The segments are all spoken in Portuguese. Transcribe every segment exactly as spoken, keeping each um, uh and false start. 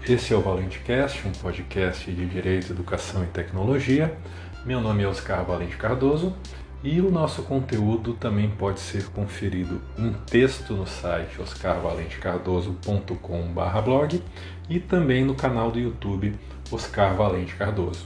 Esse é o ValenteCast, um podcast de Direito, Educação e Tecnologia. Meu nome é Oscar Valente Cardoso e o nosso conteúdo também pode ser conferido em texto no site oscar valente cardoso ponto com barra blog e também no canal do YouTube Oscar Valente Cardoso.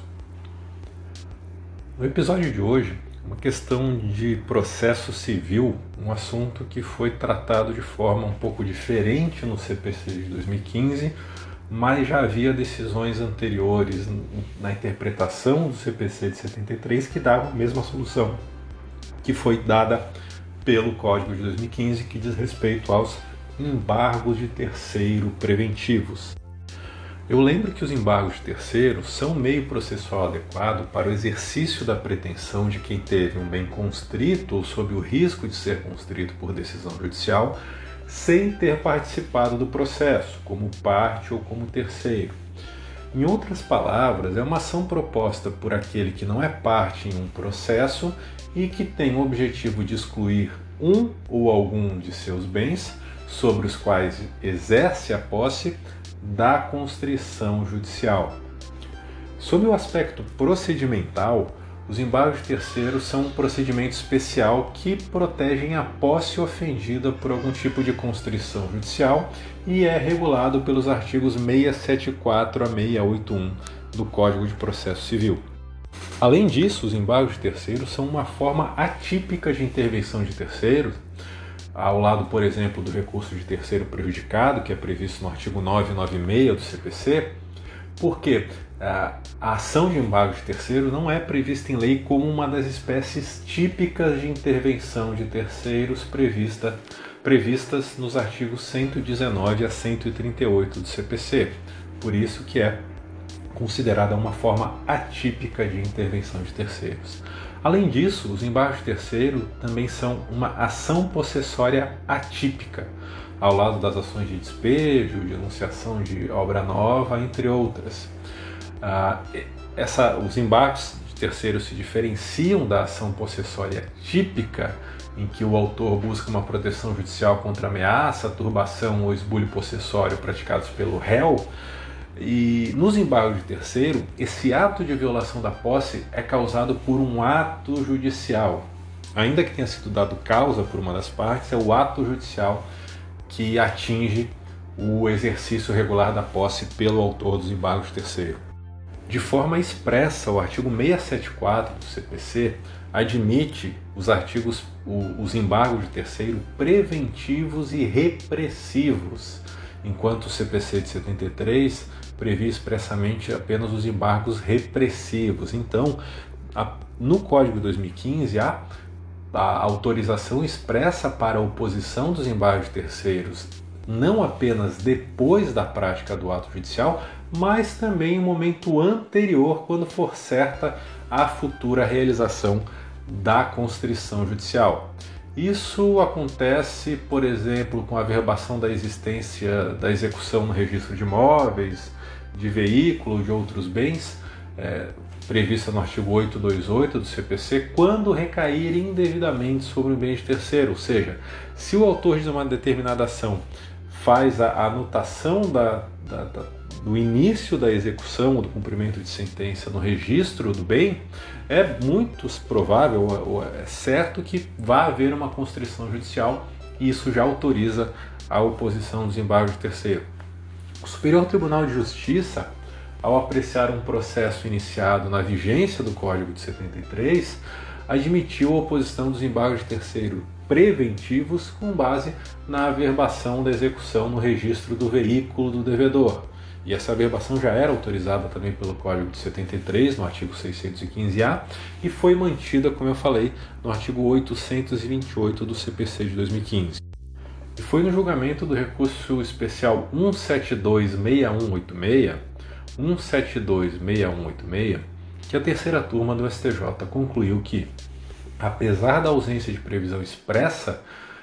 No episódio de hoje, uma questão de processo civil, um assunto que foi tratado de forma um pouco diferente no C P C de dois mil e quinze, mas já havia decisões anteriores na interpretação do C P C de setenta e três que davam a mesma solução, que foi dada pelo Código de dois mil e quinze, que diz respeito aos embargos de terceiro preventivos. Eu lembro que os embargos de terceiro são meio processual adequado para o exercício da pretensão de quem teve um bem constrito ou sob o risco de ser constrito por decisão judicial, sem ter participado do processo, como parte ou como terceiro. Em outras palavras, é uma ação proposta por aquele que não é parte em um processo e que tem o objetivo de excluir um ou algum de seus bens, sobre os quais exerce a posse, da constrição judicial. Sob o aspecto procedimental, os embargos de terceiros são um procedimento especial que protegem a posse ofendida por algum tipo de constrição judicial e é regulado pelos artigos seiscentos e setenta e quatro a seiscentos e oitenta e um do Código de Processo Civil. Além disso, os embargos de terceiros são uma forma atípica de intervenção de terceiros, ao lado, por exemplo, do recurso de terceiro prejudicado, que é previsto no artigo novecentos e noventa e seis do C P C, porque a ação de embargo de terceiro não é prevista em lei como uma das espécies típicas de intervenção de terceiros prevista, previstas nos artigos cento e dezenove a cento e trinta e oito do C P C. Por isso que é considerada uma forma atípica de intervenção de terceiros. Além disso, os embargos de terceiro também são uma ação possessória atípica, ao lado das ações de despejo, de enunciação de obra nova, entre outras. Ah, essa, os embargos de terceiro se diferenciam da ação possessória típica, em que o autor busca uma proteção judicial contra ameaça, turbação ou esbulho possessório praticados pelo réu. E nos embargos de terceiro, esse ato de violação da posse é causado por um ato judicial. Ainda que tenha sido dado causa por uma das partes, é o ato judicial que atinge o exercício regular da posse pelo autor dos embargos de terceiro. De forma expressa, o artigo seiscentos e setenta e quatro do C P C admite os artigos, os embargos de terceiro preventivos e repressivos, enquanto o C P C de setenta e três previa expressamente apenas os embargos repressivos. Então, a, no Código de dois mil e quinze, há a autorização expressa para a oposição dos embargos de terceiros, não apenas depois da prática do ato judicial, mas também em um momento anterior, quando for certa a futura realização da constrição judicial. Isso acontece, por exemplo, com a averbação da existência da execução no registro de imóveis, de veículo, de outros bens, é, prevista no artigo oitocentos e vinte e oito do C P C, quando recair indevidamente sobre o bem de terceiro. Ou seja, se o autor de uma determinada ação faz a anotação da, da, da, do início da execução ou do cumprimento de sentença no registro do bem, é muito provável, ou é certo, que vai haver uma constrição judicial e isso já autoriza a oposição dos embargos de terceiro. O Superior Tribunal de Justiça, ao apreciar um processo iniciado na vigência do Código de setenta e três, admitiu a oposição dos embargos de terceiro preventivos com base na averbação da execução no registro do veículo do devedor. E essa averbação já era autorizada também pelo Código de setenta e três, no artigo seiscentos e quinze A, e foi mantida, como eu falei, no artigo oitocentos e vinte e oito do C P C de dois mil e quinze. E foi no julgamento do recurso especial um sete dois seis um oito seis, um sete dois seis um oito seis, que a terceira turma do S T J concluiu que, apesar da ausência de previsão expressa,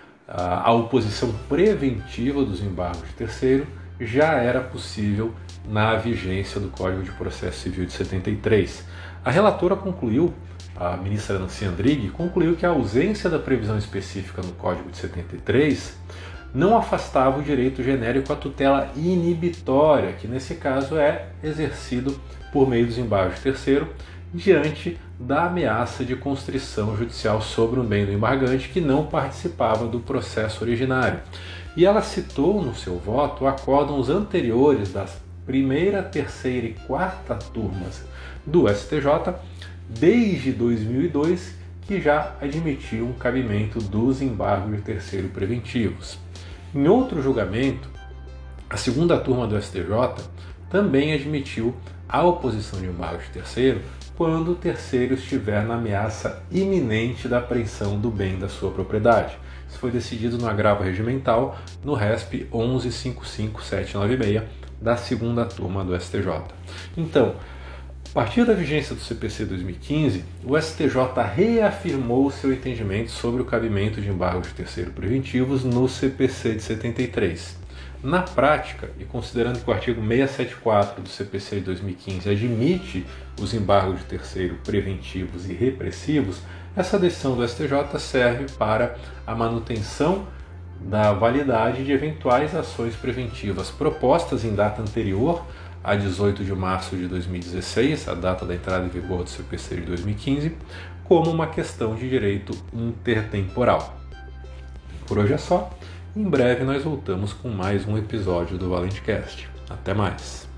a oposição preventiva dos embargos de terceiro já era possível na vigência do Código de Processo Civil de setenta e três. A relatora concluiu, a ministra Nancy Andrighi, concluiu que a ausência da previsão específica no Código de setenta e três não afastava o direito genérico à tutela inibitória, que nesse caso é exercido por meio dos embargos de terceiro, diante da ameaça de constrição judicial sobre um bem do embargante que não participava do processo originário. E ela citou no seu voto acórdãos anteriores das primeira, terceira e quarta turmas do S T J desde dois mil e dois, que já admitiam o cabimento dos embargos de terceiro preventivos. Em outro julgamento, a segunda turma do S T J também admitiu a oposição de embargo de terceiro quando o terceiro estiver na ameaça iminente da apreensão do bem da sua propriedade. Isso foi decidido no agravo regimental no R E S P onze cinco cinco sete nove seis da segunda turma do S T J. Então, a partir da vigência do C P C dois mil e quinze, o S T J reafirmou seu entendimento sobre o cabimento de embargos de terceiro preventivos no C P C de setenta e três. Na prática, e considerando que o artigo seiscentos e setenta e quatro do C P C de dois mil e quinze admite os embargos de terceiro preventivos e repressivos, essa decisão do S T J serve para a manutenção da validade de eventuais ações preventivas propostas em data anterior a dezoito de março de dois mil e dezesseis, a data da entrada em vigor do C P C de dois mil e quinze, como uma questão de direito intertemporal. Por hoje é só. Em breve nós voltamos com mais um episódio do ValenteCast. Até mais!